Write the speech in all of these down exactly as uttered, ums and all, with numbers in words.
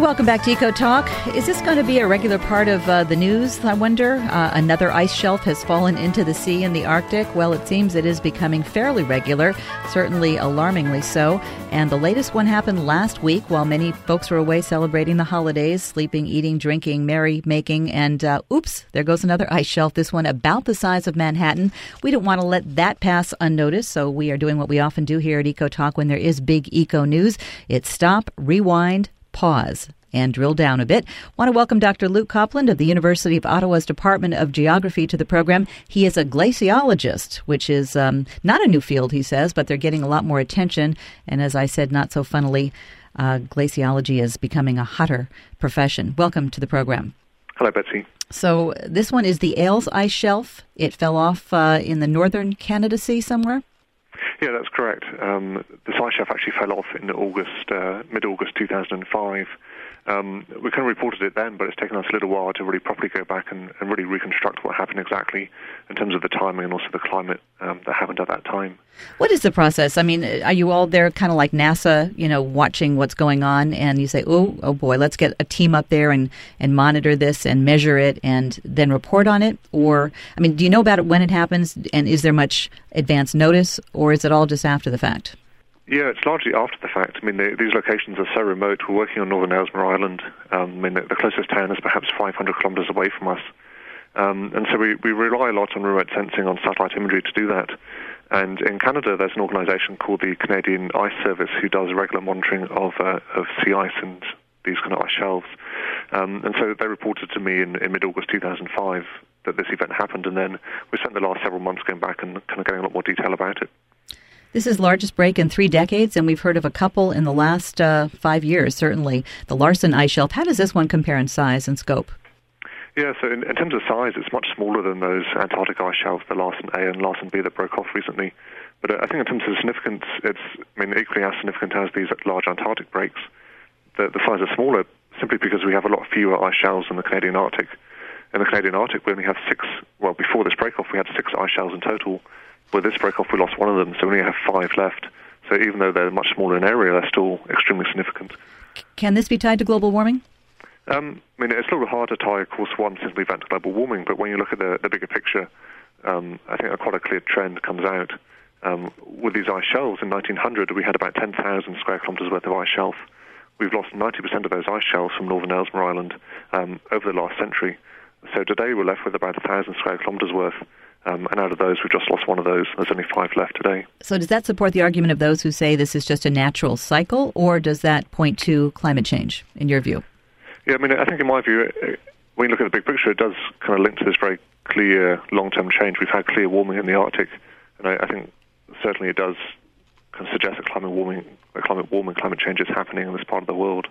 Welcome back to Eco Talk. Is this going to be a regular part of uh, the news, I wonder? Uh, another ice shelf has fallen into the sea in the Arctic. Well, it seems it is becoming fairly regular, certainly alarmingly so. And the latest one happened last week while many folks were away celebrating the holidays, sleeping, eating, drinking, merry-making, and uh, oops, there goes another ice shelf, this one about the size of Manhattan. We don't want to let that pass unnoticed, so we are doing what we often do here at Eco Talk when there is big eco news. It's stop, rewind, pause, and drill down a bit. Want to welcome Doctor Luke Copland of the University of Ottawa's Department of Geography to the program. He is a glaciologist, which is um, not a new field, he says, but they're getting a lot more attention. And as I said, not so funnily, uh, glaciology is becoming a hotter profession. Welcome to the program. Hello, Betsy. So this one is the Ailes Ice Shelf. It fell off uh, in the northern Canada Sea somewhere? Yeah, that's correct. Um, this ice shelf actually fell off in August, uh, mid-August two thousand five. Um, we kind of reported it then, but it's taken us a little while to really properly go back and, and really reconstruct what happened exactly in terms of the timing and also the climate um, that happened at that time. What is the process? I mean, are you all there kind of like NASA, you know, watching what's going on, and you say, oh, oh boy, let's get a team up there and, and monitor this and measure it and then report on it? Or, I mean, do you know about it when it happens, and is there much advance notice, or is it all just after the fact? Yeah, it's largely after the fact. I mean, the, these locations are so remote. We're working on Northern Ellesmere Island. Um, I mean, the, the closest town is perhaps five hundred kilometres away from us. Um, and so we, we rely a lot on remote sensing, on satellite imagery to do that. And in Canada, there's an organisation called the Canadian Ice Service who does regular monitoring of uh, of sea ice and these kind of ice shelves. Um, and so they reported to me in, in mid-August two thousand five that this event happened, and then we spent the last several months going back and kind of getting a lot more detail about it. This is the largest break in three decades, and we've heard of a couple in the last uh, five years, certainly. The Larsen Ice Shelf. How does this one compare in size and scope? Yeah, so in, in terms of size, it's much smaller than those Antarctic ice shelves, the Larsen A and Larsen B that broke off recently. But uh, I think in terms of significance, it's I mean, equally as significant as these large Antarctic breaks. The, the size is smaller simply because we have a lot fewer ice shelves in the Canadian Arctic. In the Canadian Arctic, we only have six, well, before this break-off, we had six ice shelves in total. With this break-off, we lost one of them, so we only have five left. So even though they're much smaller in area, they're still extremely significant. Can this be tied to global warming? Um, I mean, it's a little hard to tie, of course, one simply event to global warming, but when you look at the, the bigger picture, um, I think a quite a clear trend comes out. Um, with these ice shelves, in nineteen hundred, we had about ten thousand square kilometres worth of ice shelf. We've lost ninety percent of those ice shelves from Northern Ellesmere Island um, over the last century. So today we're left with about one thousand square kilometres worth. Um, and out of those, we've just lost one of those. There's only five left today. So does that support the argument of those who say this is just a natural cycle, or does that point to climate change, in your view? Yeah, I mean, I think in my view, when you look at the big picture, it does kind of link to this very clear long-term change. We've had clear warming in the Arctic, and I, I think certainly it does kind of suggest that climate warming, that climate warming, climate change is happening in this part of the world.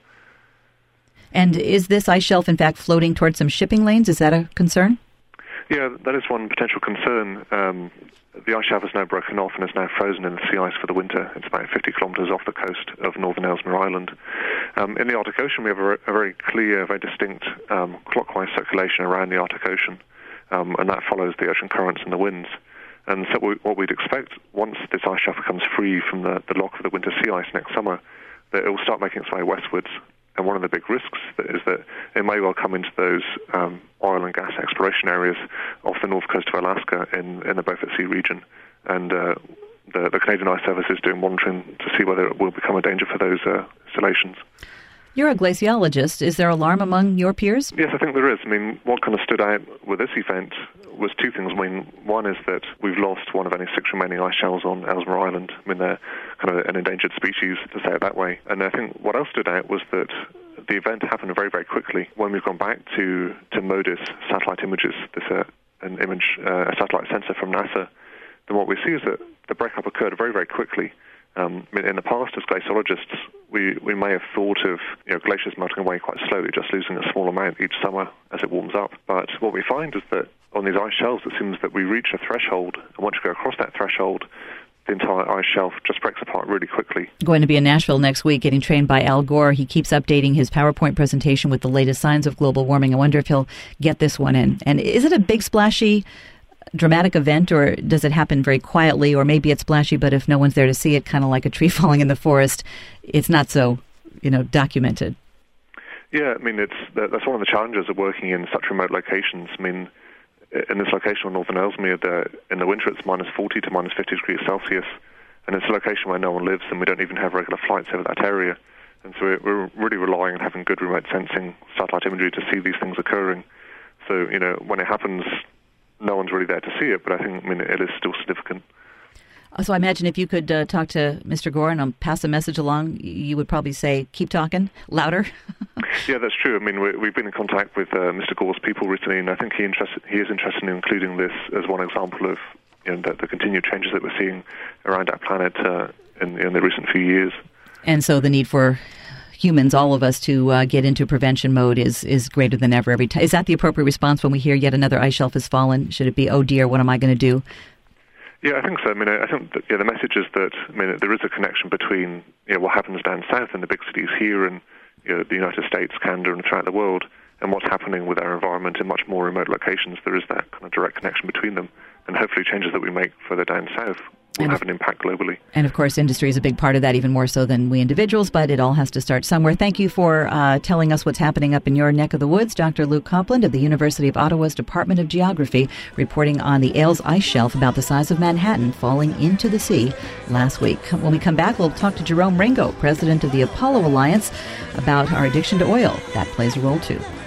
And is this ice shelf, in fact, floating towards some shipping lanes? Is that a concern? Yeah, that is one potential concern. Um, the ice shelf is now broken off and is now frozen in the sea ice for the winter. It's about fifty kilometres off the coast of Northern Ellesmere Island. Um, in the Arctic Ocean, we have a, a very clear, very distinct um, clockwise circulation around the Arctic Ocean, um, and that follows the ocean currents and the winds. And so we, what we'd expect, once this ice shelf becomes free from the, the lock of the winter sea ice next summer, that it will start making its way westwards. And one of the big risks is that it may well come into those um, oil and gas exploration areas off the north coast of Alaska in, in the Beaufort Sea region. And uh, the, the Canadian Ice Service is doing monitoring to see whether it will become a danger for those uh, installations. You're a glaciologist. Is there alarm among your peers? Yes, I think there is. I mean, what kind of stood out with this event was two things. I mean, one is that we've lost one of only six remaining ice shelves on Ellesmere Island. I mean, they're kind of an endangered species, to say it that way. And I think what else stood out was that the event happened very, very quickly. When we've gone back to, to MODIS satellite images, this uh, an image, uh, a satellite sensor from NASA, then what we see is that the breakup occurred very, very quickly. Um, in the past, as glaciologists, we, we may have thought of you know, glaciers melting away quite slowly, just losing a small amount each summer as it warms up. But what we find is that on these ice shelves, it seems that we reach a threshold, and once you go across that threshold, the entire ice shelf just breaks apart really quickly. Going to be in Nashville next week, getting trained by Al Gore. He keeps updating his PowerPoint presentation with the latest signs of global warming. I wonder if he'll get this one in. And is it a big, splashy, dramatic event, or does it happen very quietly? Or maybe it's splashy, but if no one's there to see it, kind of like a tree falling in the forest, it's not so, you know, documented. Yeah, I mean, it's that's one of the challenges of working in such remote locations. I mean, in this location on Northern Ellesmere, the, in the winter it's minus forty to minus fifty degrees Celsius, and it's a location where no one lives, and we don't even have regular flights over that area. And so we're really relying on having good remote sensing satellite imagery to see these things occurring. So, you know, when it happens, no one's really there to see it, but I think, I mean, it is still significant. So I imagine if you could uh, talk to Mister Gore and um, pass a message along, you would probably say, keep talking, louder. Yeah, that's true. I mean, we, we've been in contact with uh, Mister Gore's people recently, and I think he, interested, he is interested in including this as one example of, you know, the, the continued changes that we're seeing around our planet uh, in, in the recent few years. And so the need for humans, all of us, to uh, get into prevention mode is, is greater than ever every time. Is that the appropriate response when we hear yet another ice shelf has fallen? Should it be, oh dear, what am I going to do? Yeah, I think so. I mean, I think that, yeah, the message is that, I mean, there is a connection between, you know, what happens down south in the big cities here and, you know, the United States, Canada, and throughout the world, and what's happening with our environment in much more remote locations. There is that kind of direct connection between them, and hopefully changes that we make further down south will have an impact globally. And of course, industry is a big part of that, even more so than we individuals, but it all has to start somewhere. Thank you for uh, telling us what's happening up in your neck of the woods. Doctor Luke Copland of the University of Ottawa's Department of Geography, reporting on the Ailes ice shelf about the size of Manhattan falling into the sea last week. When we come back, we'll talk to Jerome Ringo, president of the Apollo Alliance, about our addiction to oil. That plays a role too.